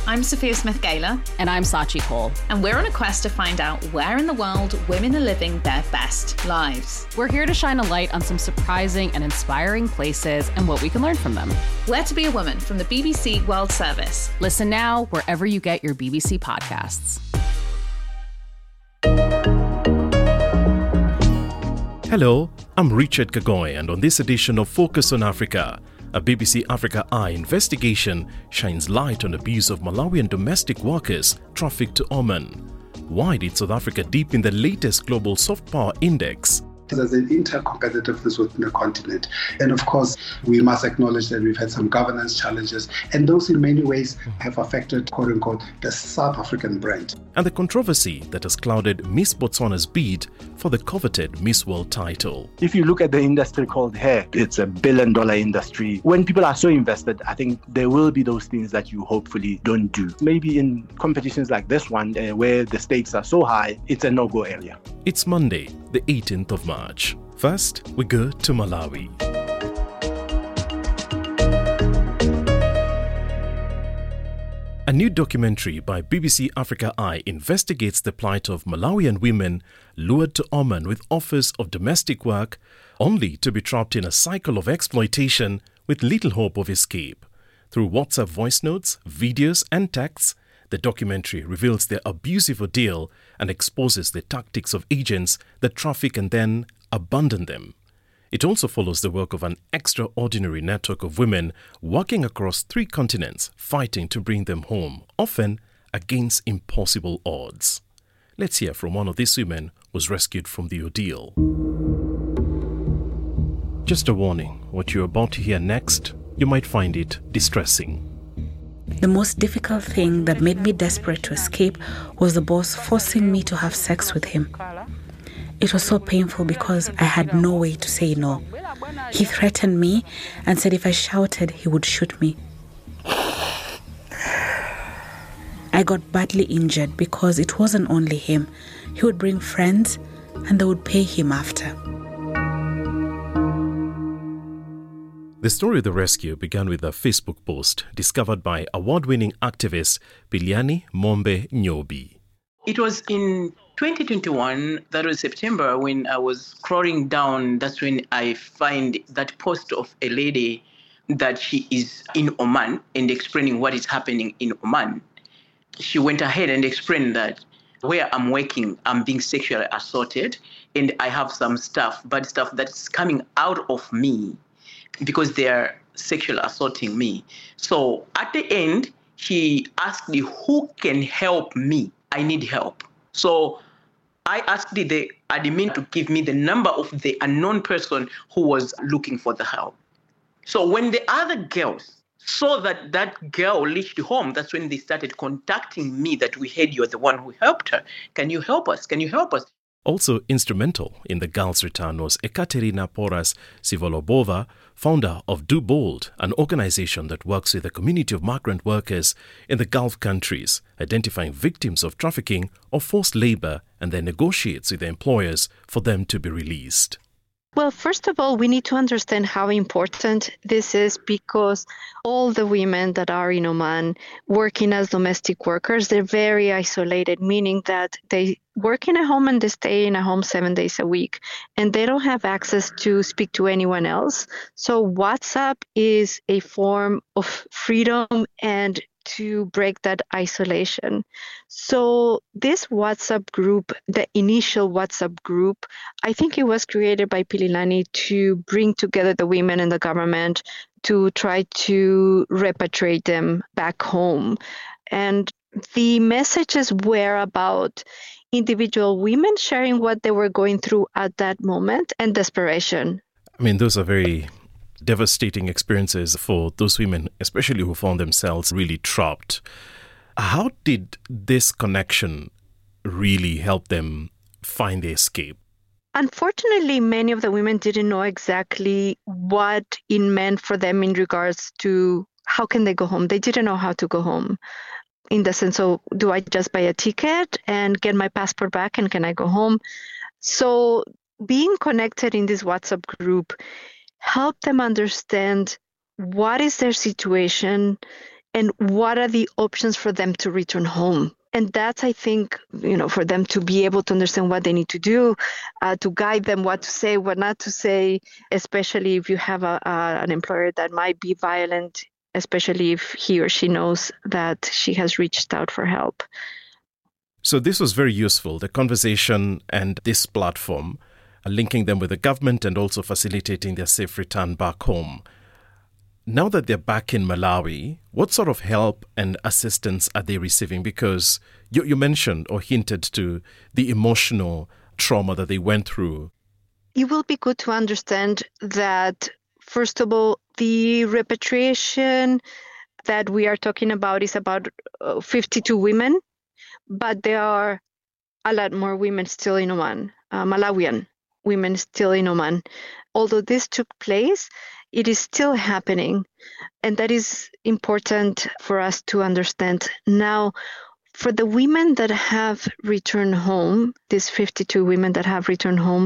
I'm Sophia Smith-Gaylor. And I'm Sachi Cole. And we're on a quest to find out where in the world women are living their best lives. We're here to shine a light on some surprising and inspiring places and what we can learn from them. Where to Be a Woman from the BBC World Service. Listen now wherever you get your BBC podcasts. Hello, I'm Richard Kagoy, and on this edition of Focus on Africa, a BBC Africa Eye investigation shines light on abuse of Malawian domestic workers trafficked to Oman. Why did South Africa dip in the latest global soft power index? There's an intercompetitiveness within the continent. And of course, we must acknowledge that we've had some governance challenges, and those in many ways have affected, quote unquote, the South African brand. And the controversy that has clouded Miss Botswana's bid for the coveted Miss World title. If you look at the industry called hair, it's a billion-dollar industry. When people are so invested, I think there will be those things that you hopefully don't do. Maybe in competitions like this one, where the stakes are so high, it's a no-go area. It's Monday, the 18th of March. First, we go to Malawi. A new documentary by BBC Africa Eye investigates the plight of Malawian women lured to Oman with offers of domestic work, only to be trapped in a cycle of exploitation with little hope of escape. Through WhatsApp voice notes, videos and texts, the documentary reveals their abusive ordeal and exposes the tactics of agents that traffic and then abandon them. It also follows the work of an extraordinary network of women working across 3 continents, fighting to bring them home, often against impossible odds. Let's hear from one of these women who was rescued from the ordeal. Just a warning, what you're about to hear next, you might find it distressing. The most difficult thing that made me desperate to escape was the boss forcing me to have sex with him. It was so painful because I had no way to say no. He threatened me and said if I shouted, he would shoot me. I got badly injured because it wasn't only him. He would bring friends and they would pay him after. The story of the rescue began with a Facebook post discovered by award-winning activist Piliani Mombe Nyobi. It was in 2021, that was September, when I was scrolling down. That's when I find that post of a lady that she is in Oman and explaining what is happening in Oman. She went ahead and explained that where I'm working, I'm being sexually assaulted, and I have some bad stuff that's coming out of me because they're sexually assaulting me. So at the end, she asked me, who can help me? I need help. So I asked the admin to give me the number of the unknown person who was looking for the help. So when the other girls saw that that girl reached home, that's when they started contacting me that we heard you're the one who helped her. Can you help us? Can you help us? Also instrumental in the girl's return was Ekaterina Poras Sivolobova, founder of Do Bold, an organization that works with a community of migrant workers in the Gulf countries, identifying victims of trafficking or forced labor and then negotiates with their employers for them to be released. Well, first of all, we need to understand how important this is because all the women that are in Oman working as domestic workers, they're very isolated, meaning that they work in a home and they stay in a home 7 days a week, and they don't have access to speak to anyone else. So WhatsApp is a form of freedom and to break that isolation. So this WhatsApp group, the initial WhatsApp group, I think it was created by Pililani to bring together the women and the government to try to repatriate them back home. And the messages were about individual women sharing what they were going through at that moment and desperation. I mean, those are very devastating experiences for those women, especially who found themselves really trapped. How did this connection really help them find the escape? Unfortunately, many of the women didn't know exactly what it meant for them in regards to how can they go home. They didn't know how to go home in the sense of, do I just buy a ticket and get my passport back and can I go home? So being connected in this WhatsApp group help them understand what is their situation and what are the options for them to return home. And that's, I think, for them to be able to understand what they need to do, to guide them what to say, what not to say, especially if you have an employer that might be violent, especially if he or she knows that she has reached out for help. So this was very useful, the conversation and this platform, linking them with the government and also facilitating their safe return back home. Now that they're back in Malawi, what sort of help and assistance are they receiving? Because you mentioned or hinted to the emotional trauma that they went through. It will be good to understand that, first of all, the repatriation that we are talking about is about 52 women, but there are a lot more women still in Oman, Malawian women still in Oman. Although this took place, it is still happening, and that is important for us to understand. Now, for the women that have returned home, these 52 women that have returned home,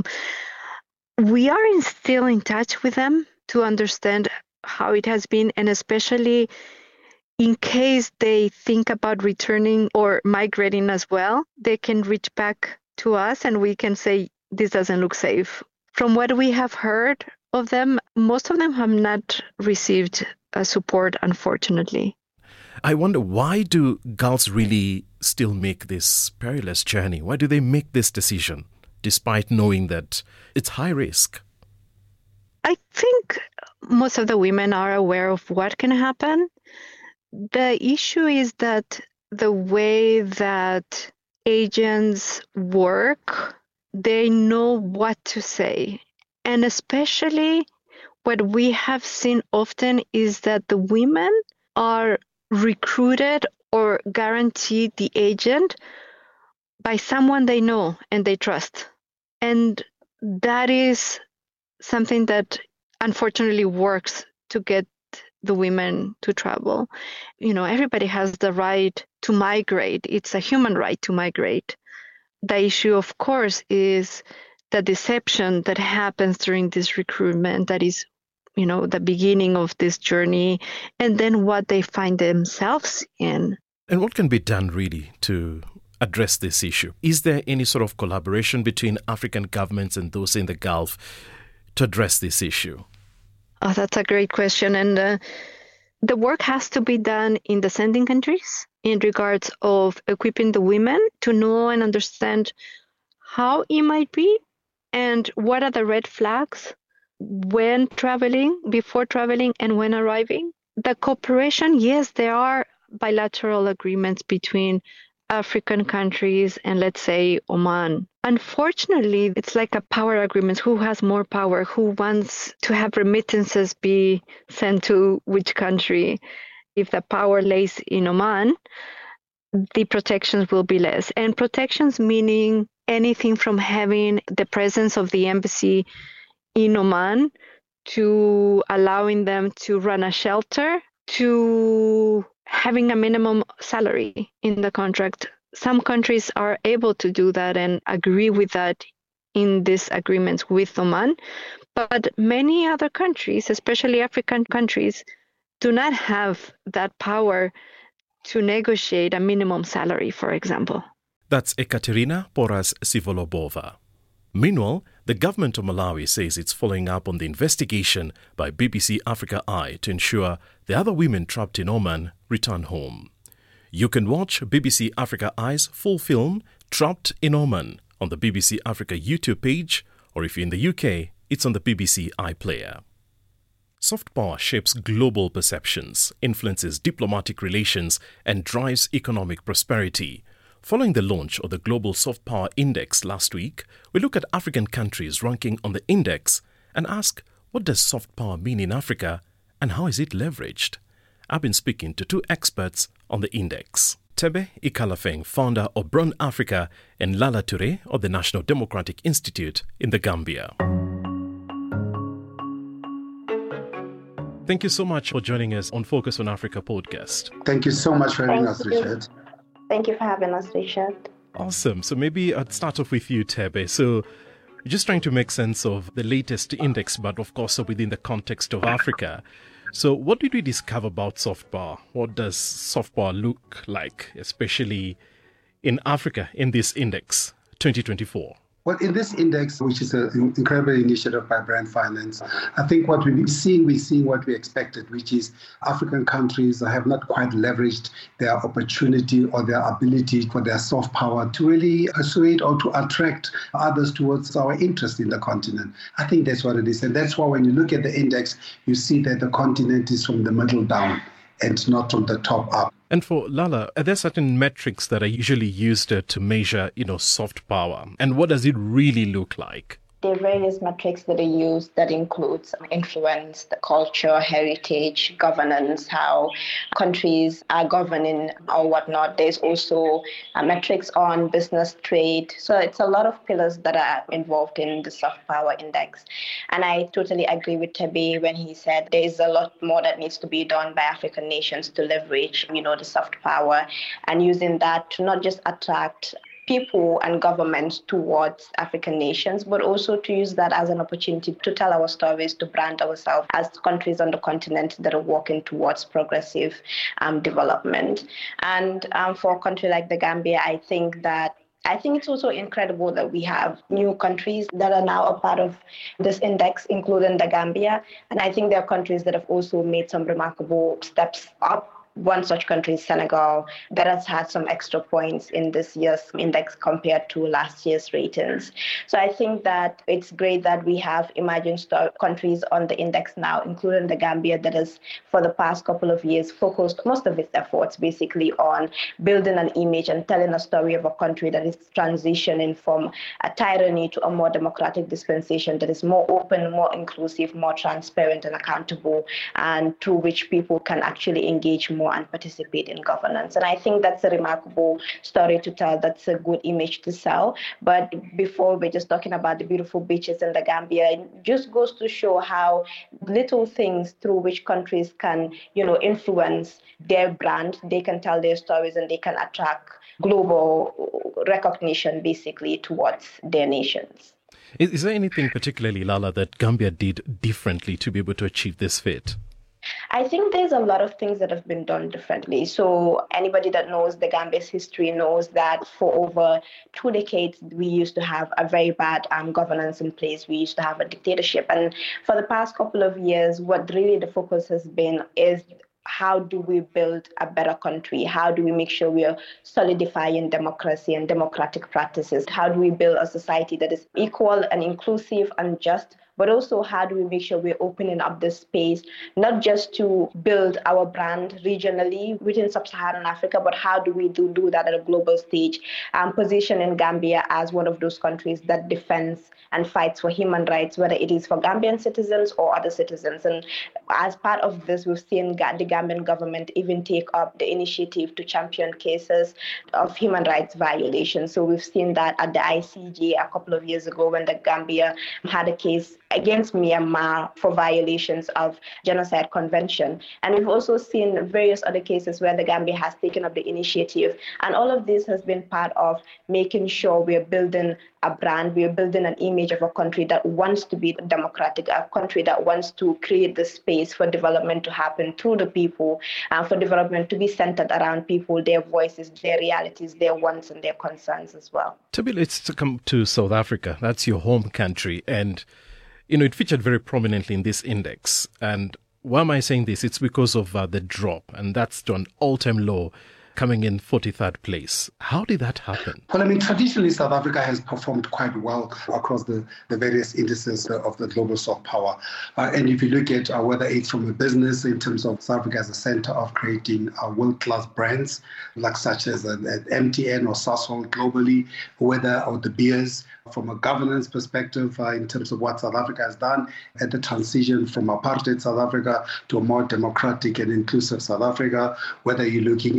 we are still in touch with them to understand how it has been, and especially in case they think about returning or migrating as well, they can reach back to us and we can say, this doesn't look safe. From what we have heard of them, most of them have not received support, unfortunately. I wonder, why do girls really still make this perilous journey? Why do they make this decision, despite knowing that it's high risk? I think most of the women are aware of what can happen. The issue is that the way that agents work, they know what to say. And especially what we have seen often is that the women are recruited or guaranteed the agent by someone they know and they trust. And that is something that unfortunately works to get the women to travel. Everybody has the right to migrate. It's a human right to migrate. The issue, of course, is the deception that happens during this recruitment, that is, the beginning of this journey, and then what they find themselves in. And what can be done really to address this issue? Is there any sort of collaboration between African governments and those in the Gulf to address this issue? Oh, that's a great question. And the work has to be done in the sending countries in regards of equipping the women to know and understand how it might be and what are the red flags when traveling, before traveling, and when arriving. The cooperation, yes, there are bilateral agreements between African countries and, let's say, Oman. Unfortunately, it's like a power agreement. Who has more power? Who wants to have remittances be sent to which country? If the power lays in Oman, the protections will be less. And protections meaning anything from having the presence of the embassy in Oman to allowing them to run a shelter to having a minimum salary in the contract. Some countries are able to do that and agree with that in these agreements with Oman, but many other countries, especially African countries, do not have that power to negotiate a minimum salary, for example. That's Ekaterina Poras-Sivolobova. Meanwhile, the government of Malawi says it's following up on the investigation by BBC Africa Eye to ensure the other women trapped in Oman return home. You can watch BBC Africa Eye's full film, Trapped in Oman, on the BBC Africa YouTube page, or if you're in the UK, it's on the BBC iPlayer. Soft power shapes global perceptions, influences diplomatic relations, and drives economic prosperity. Following the launch of the Global Soft Power Index last week, we look at African countries ranking on the index and ask, what does soft power mean in Africa and how is it leveraged? I've been speaking to two experts on the index. Tebe Ikalafeng, founder of Brown Africa, and Lala Toure of the National Democratic Institute in the Gambia. Thank you so much for joining us on Focus on Africa podcast. Thank you so much for having us, Richard. Thank you for having us, Richard. Awesome. So maybe I'd start off with you, Tebe. So just trying to make sense of the latest index, but of course within the context of Africa. So what did we discover about soft power? What does soft power look like, especially in Africa, in this index 2024? Well, in this index, which is an incredible initiative by Brand Finance, I think what we're seeing what we expected, which is African countries have not quite leveraged their opportunity or their ability for their soft power to really persuade or to attract others towards our interest in the continent. I think that's what it is. And that's why when you look at the index, you see that the continent is from the middle down and not from the top up. And for Lala, are there certain metrics that are usually used to measure, soft power? And what does it really look like? There are various metrics that are used that includes influence, the culture, heritage, governance, how countries are governing or whatnot. There's also metrics on business trade. So it's a lot of pillars that are involved in the soft power index. And I totally agree with Tebe when he said there is a lot more that needs to be done by African nations to leverage, the soft power and using that to not just attract people and governments towards African nations, but also to use that as an opportunity to tell our stories, to brand ourselves as countries on the continent that are working towards progressive development. And for a country like the Gambia, I think it's also incredible that we have new countries that are now a part of this index, including the Gambia. And I think there are countries that have also made some remarkable steps up. One such country is Senegal, that has had some extra points in this year's index compared to last year's ratings. So I think that it's great that we have emerging countries on the index now, including the Gambia, that has, for the past couple of years, focused most of its efforts basically on building an image and telling a story of a country that is transitioning from a tyranny to a more democratic dispensation that is more open, more inclusive, more transparent and accountable, and through which people can actually engage more and participate in governance. And I think that's a remarkable story to tell. That's a good image to sell. But before, we're just talking about the beautiful beaches in the Gambia. It just goes to show how little things through which countries can, influence their brand. They can tell their stories and they can attract global recognition basically towards their nations. Is there anything particularly, Lala, that Gambia did differently to be able to achieve this feat? I think there's a lot of things that have been done differently. So anybody that knows the Gambia's history knows that for over 2 decades, we used to have a very bad governance in place. We used to have a dictatorship. And for the past couple of years, what really the focus has been is how do we build a better country? How do we make sure we are solidifying democracy and democratic practices? How do we build a society that is equal and inclusive and just? But also, how do we make sure we're opening up this space, not just to build our brand regionally within sub-Saharan Africa, but how do we do that at a global stage, positioning Gambia as one of those countries that defends and fights for human rights, whether it is for Gambian citizens or other citizens. And as part of this, we've seen the Gambian government even take up the initiative to champion cases of human rights violations. So we've seen that at the ICJ a couple of years ago when the Gambia had a case against Myanmar for violations of Genocide Convention. And we've also seen various other cases where the Gambia has taken up the initiative. And all of this has been part of making sure we're building a brand, we're building an image of a country that wants to be democratic, a country that wants to create the space for development to happen through the people, and for development to be centered around people, their voices, their realities, their wants and their concerns as well. Tabi, let's come to South Africa. That's your home country. And it featured very prominently in this index. And why am I saying this? It's because of the drop, and that's to an all-time low, coming in 43rd place. How did that happen? Well, traditionally, South Africa has performed quite well across the various indices of the global soft power. And if you look at whether it's from a business in terms of South Africa as a center of creating world-class brands, like such as MTN or Sasol globally, or the beers, from a governance perspective, in terms of what South Africa has done at the transition from apartheid South Africa to a more democratic and inclusive South Africa, whether you're looking at in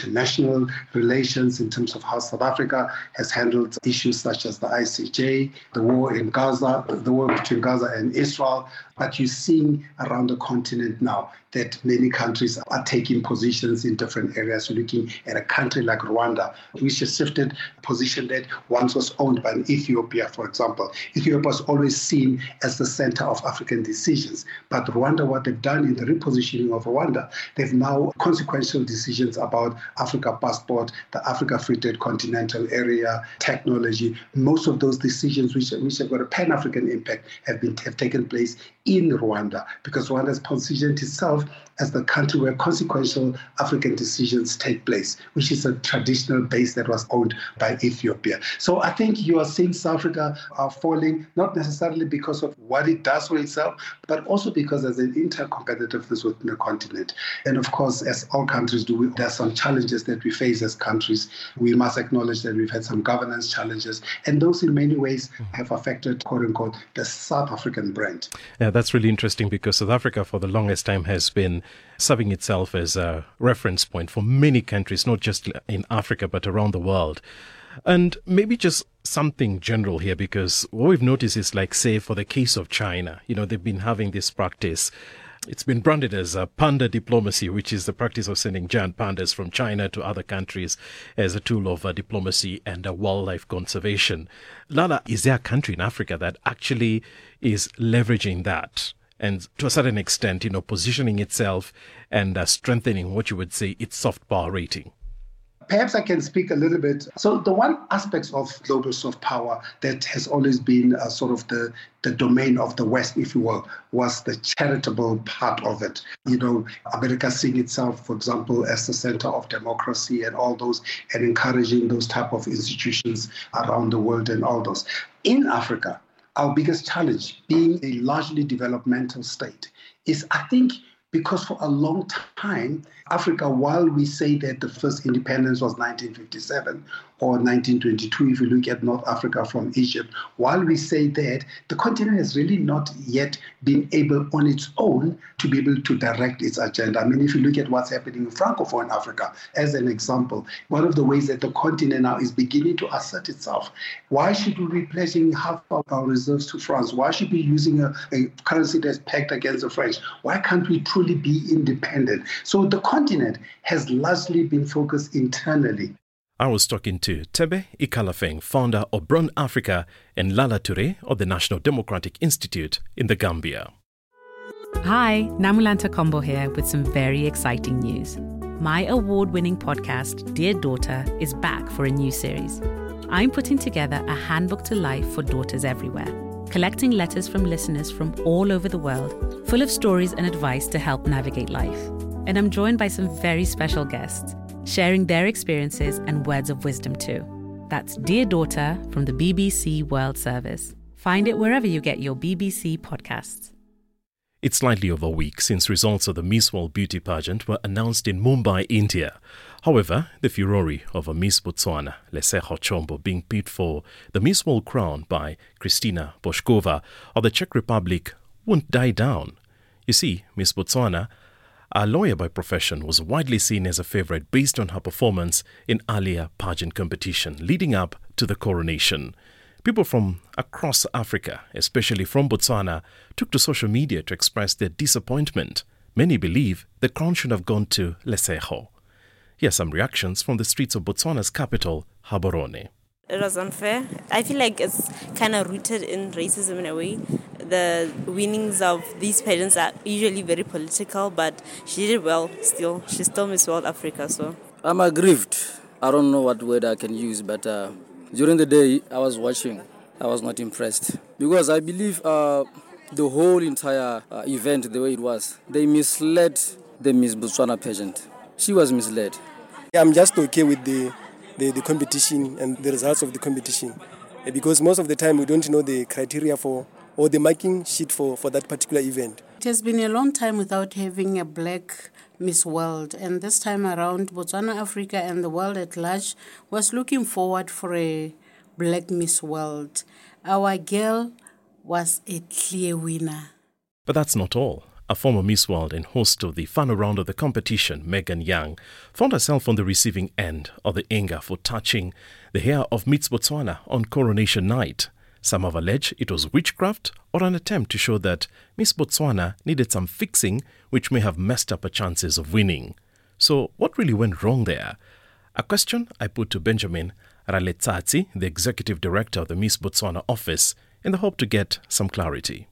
international relations in terms of how South Africa has handled issues such as the ICJ, the war in Gaza, the war between Gaza and Israel. But you're seeing around the continent now that many countries are taking positions in different areas. You're looking at a country like Rwanda, which has shifted a position that once was owned by Ethiopia, for example. Ethiopia was always seen as the center of African decisions. But Rwanda, what they've done in the repositioning of Rwanda, they've now consequential decisions about Africa Passport, the Africa Free Trade Continental Area, technology. Most of those decisions which have got a Pan-African impact have taken place in Rwanda, because Rwanda has positioned itself as the country where consequential African decisions take place, which is a traditional base that was owned by Ethiopia. So I think you are seeing South Africa falling, not necessarily because of what it does for itself, but also because there's an intercompetitiveness within the continent. And of course, as all countries do, there are some challenges that we face as countries. We must acknowledge that we've had some governance challenges, and those in many ways have affected, quote unquote, the South African brand. Yeah, that's really interesting, because South Africa for the longest time has been serving itself as a reference point for many countries, not just in Africa, but around the world. And maybe just something general here, because what we've noticed is, like, say, for the case of China, they've been having this practice. It's been branded as a panda diplomacy, which is the practice of sending giant pandas from China to other countries as a tool of diplomacy and wildlife conservation. Lala, is there a country in Africa that actually is leveraging that? And to a certain extent, positioning itself and strengthening what you would say its soft power rating? Perhaps I can speak a little bit. So the one aspect of global soft power that has always been sort of the domain of the West, if you will, was the charitable part of it. America seeing itself, for example, as the center of democracy and all those, and encouraging those type of institutions around the world and all those. In Africa, our biggest challenge, being a largely developmental state, is, I think, because for a long time, Africa, while we say that the first independence was 1957 or 1922, if you look at North Africa from Egypt, while we say that, the continent has really not yet been able on its own to be able to direct its agenda. I mean, if you look at what's happening in Francophone Africa, as an example, one of the ways that the continent now is beginning to assert itself. Why should we be pledging half of our reserves to France? Why should we be using a currency that's pegged against the French? Why can't we truly be independent? So the continent has largely been focused internally. I was talking to Tebe Ikalafeng, founder of Brown Africa, and Lala Toure of the National Democratic Institute in the Gambia. Hi, Namulanta Kombo here with some very exciting news. My award-winning podcast, Dear Daughter, is back for a new series. I'm putting together a handbook to life for daughters everywhere, collecting letters from listeners from all over the world, full of stories and advice to help navigate life. And I'm joined by some very special guests, sharing their experiences and words of wisdom too. That's Dear Daughter from the BBC World Service. Find it wherever you get your BBC podcasts. It's slightly over a week since results of the Miss World Beauty pageant were announced in Mumbai, India. However, the furore of a Miss Botswana, Leseho Chombo, being picked for the Miss World crown by Kristina Boškova of the Czech Republic won't die down. You see, Miss Botswana, a lawyer by profession, was widely seen as a favorite based on her performance in earlier pageant competition leading up to the coronation. People from across Africa, especially from Botswana, took to social media to express their disappointment. Many believe the crown should have gone to Leseho. Here are some reactions from the streets of Botswana's capital, Gaborone. It was unfair. I feel like it's kind of rooted in racism in a way. The winnings of these pageants are usually very political, but she did well still. She's still Miss World Africa, so. I'm aggrieved. I don't know what word I can use, but during the day I was watching. I was not impressed. Because I believe the whole entire event, the way it was, they misled the Miss Botswana pageant. She was misled. I'm just okay with the competition and the results of the competition, because most of the time we don't know the criteria for or the marking sheet for that particular event. It has been a long time without having a black Miss World, and this time around Botswana Africa and the world at large was looking forward for a black Miss World. Our girl was a clear winner. But that's not all. A former Miss World and host of the final round of the competition, Megan Young, found herself on the receiving end of the anger for touching the hair of Miss Botswana on coronation night. Some have alleged it was witchcraft or an attempt to show that Miss Botswana needed some fixing, which may have messed up her chances of winning. So what really went wrong there? A question I put to Benjamin Raletsatsi, the executive director of the Miss Botswana office, in the hope to get some clarity.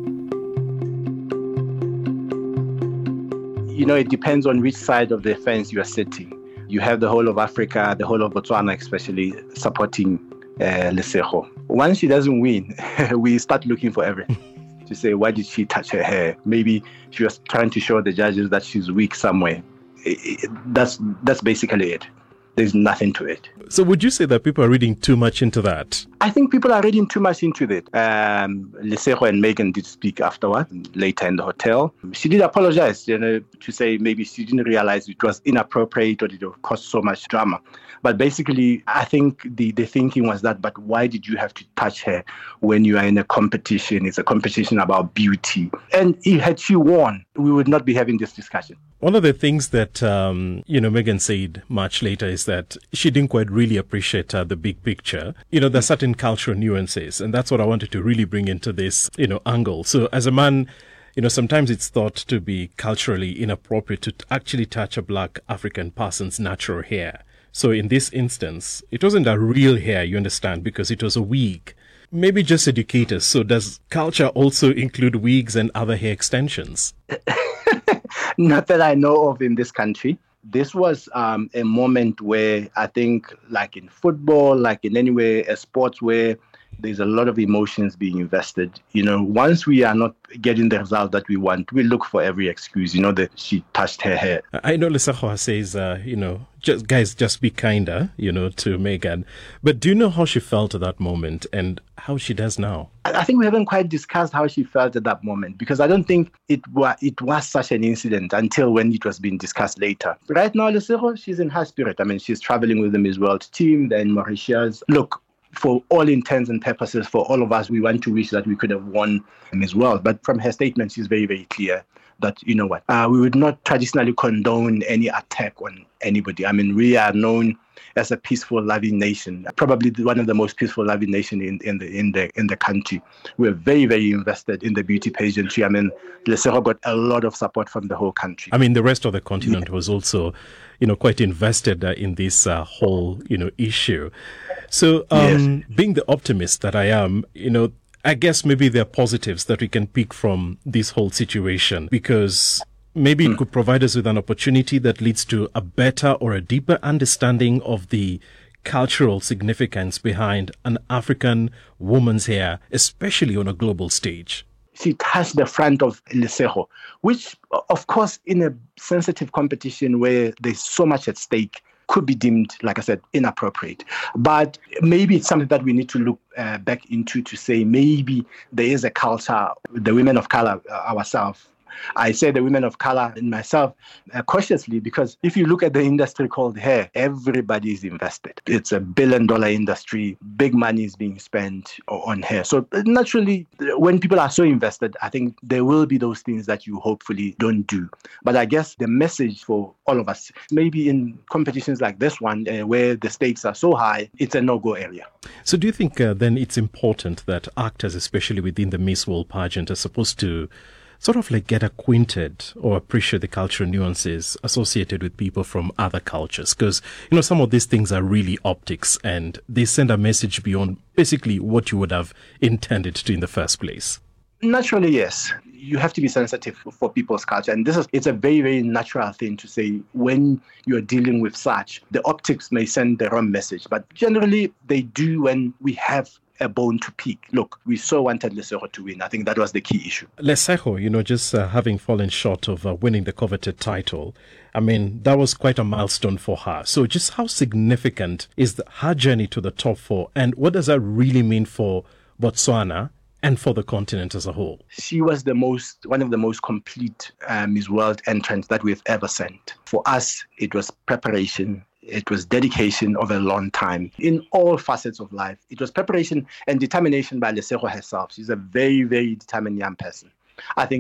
You know, it depends on which side of the fence you are sitting. You have the whole of Africa, the whole of Botswana especially, supporting Lesego. Once she doesn't win, we start looking for everything to say, why did she touch her hair? Maybe she was trying to show the judges that she's weak somewhere. That's basically it. There's nothing to it. So would you say that people are reading too much into that? I think people are reading too much into it. Lesego and Megan did speak afterward, later in the hotel. She did apologize, to say maybe she didn't realize it was inappropriate or it caused so much drama. But basically, I think the thinking was that, but why did you have to touch her when you are in a competition? It's a competition about beauty. And had she won, we would not be having this discussion. One of the things that, Megan said much later is that she didn't quite really appreciate the big picture. There's certain cultural nuances, and that's what I wanted to really bring into this, angle. So as a man, sometimes it's thought to be culturally inappropriate to actually touch a black African person's natural hair. So in this instance, it wasn't a real hair, you understand, because it was a wig. Maybe just educate us. So does culture also include wigs and other hair extensions? Not that I know of in this country. This was a moment where I think, like in football, like in anywhere, a sports where there's a lot of emotions being invested. Once we are not getting the result that we want, we look for every excuse, that she touched her hair. I know Lesego says, just be kinder, to Megan. But do you know how she felt at that moment and how she does now? I think we haven't quite discussed how she felt at that moment, because I don't think it was such an incident until when it was being discussed later. Right now, Lesego, she's in high spirit. I mean, she's traveling with the Miss World team. They're in Mauritius. Look, for all intents and purposes, for all of us, we want to wish that we could have won Miss World. But from her statement, she's very, very clear that, we would not traditionally condone any attack on anybody. I mean, we are known as a peaceful, loving nation, probably one of the most peaceful, loving nation in the country. We're very, very invested in the beauty pageantry. I mean, Lesego got a lot of support from the whole country. I mean, the rest of the continent was also, quite invested in this whole, issue. So, Yes. Being the optimist that I am, I guess maybe there are positives that we can pick from this whole situation, because maybe it could provide us with an opportunity that leads to a better or a deeper understanding of the cultural significance behind an African woman's hair, especially on a global stage. She touched the front of Lesego, which, of course, in a sensitive competition where there's so much at stake, could be deemed, like I said, inappropriate. But maybe it's something that we need to look back into to say maybe there is a culture, the women of color ourselves. I say the women of color and myself cautiously, because if you look at the industry called hair, everybody is invested. It's a $1 billion industry. Big money is being spent on hair. So naturally, when people are so invested, I think there will be those things that you hopefully don't do. But I guess the message for all of us, maybe in competitions like this one, where the stakes are so high, it's a no-go area. So do you think then it's important that actors, especially within the Miss World pageant, are supposed to sort of like get acquainted or appreciate the cultural nuances associated with people from other cultures? Because, some of these things are really optics and they send a message beyond basically what you would have intended to in the first place. Naturally, yes. You have to be sensitive for people's culture. And it's a very, very natural thing to say when you're dealing with such. The optics may send the wrong message, but generally they do when we have a bone to pick. Look, we so wanted Lesego to win. I think that was the key issue. Lesego, just having fallen short of winning the coveted title, I mean, that was quite a milestone for her. So just how significant is her journey to the top four, and what does that really mean for Botswana and for the continent as a whole? She was one of the most complete Miss World entrants that we've ever sent. For us, it was preparation. It was dedication of a long time in all facets of life. It was preparation and determination by Lesego herself. She's a very, very determined young person. I think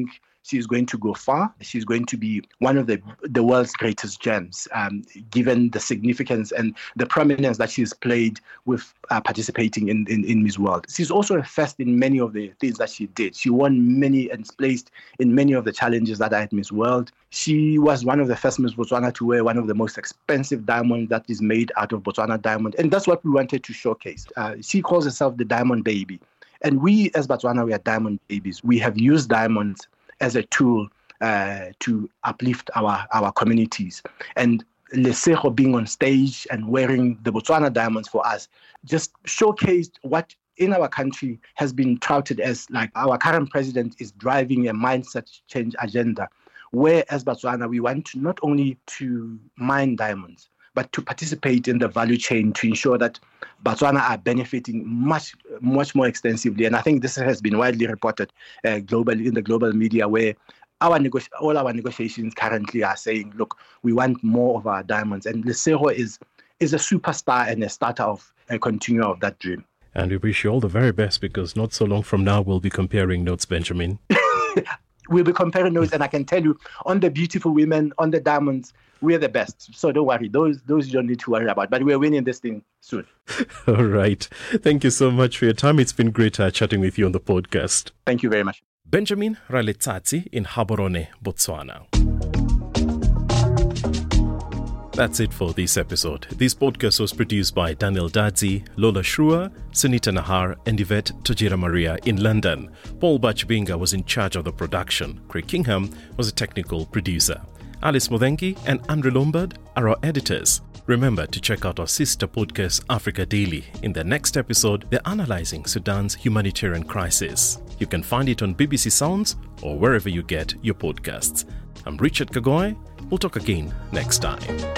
She's going to go far. She's going to be one of the world's greatest gems, given the significance and the prominence that she's played with participating in Miss World. She's also a first in many of the things that she did. She won many and placed in many of the challenges that are at Miss World. She was one of the first Miss Botswana to wear one of the most expensive diamonds that is made out of Botswana diamond. And that's what we wanted to showcase. She calls herself the Diamond Baby. And we as Botswana, we are diamond babies. We have used diamonds as a tool to uplift our communities. And Lesego being on stage and wearing the Botswana diamonds for us just showcased what in our country has been touted as like our current president is driving a mindset change agenda, where as Botswana, we want to not only to mine diamonds, but to participate in the value chain to ensure that Botswana are benefiting much more extensively. And I think this has been widely reported globally in the global media, where all our negotiations currently are saying, look, we want more of our diamonds. And Lesego is a superstar and a starter of a continuer of that dream. And we wish you all the very best, because not so long from now, we'll be comparing notes, Benjamin. We'll be comparing notes, and I can tell you, on the beautiful women, on the diamonds, we're the best. So don't worry. Those you don't need to worry about. But we're winning this thing soon. All right. Thank you so much for your time. It's been great chatting with you on the podcast. Thank you very much. Benjamin Raletsatsi in Gaborone, Botswana. That's it for this episode. This podcast was produced by Daniel Dadzi, Lola Shrua, Sunita Nahar, and Yvette Tojira Maria in London. Paul Bachbinga was in charge of the production. Craig Kingham was a technical producer. Alice Modenki and Andre Lombard are our editors. Remember to check out our sister podcast, Africa Daily. In the next episode, they're analyzing Sudan's humanitarian crisis. You can find it on BBC Sounds or wherever you get your podcasts. I'm Richard Kagoy. We'll talk again next time.